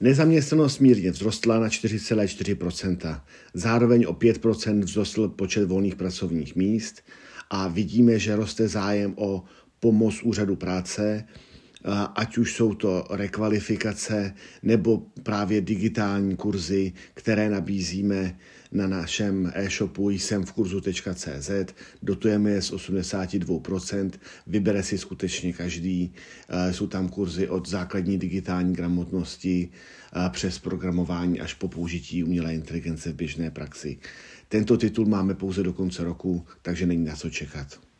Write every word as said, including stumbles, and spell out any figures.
Nezaměstnanost mírně vzrostla na čtyři celá čtyři procenta. Zároveň o pět procent vzrostl počet volných pracovních míst a vidíme, že roste zájem o pomoc úřadu práce, ať už jsou to rekvalifikace nebo právě digitální kurzy, které nabízíme na našem e-shopu jsem v kurzu tečka cé zet. Dotujeme je z osmdesát dva procent, vybere si skutečně každý. Jsou tam kurzy od základní digitální gramotnosti přes programování až po použití umělé inteligence v běžné praxi. Tento titul máme pouze do konce roku, takže není na co čekat.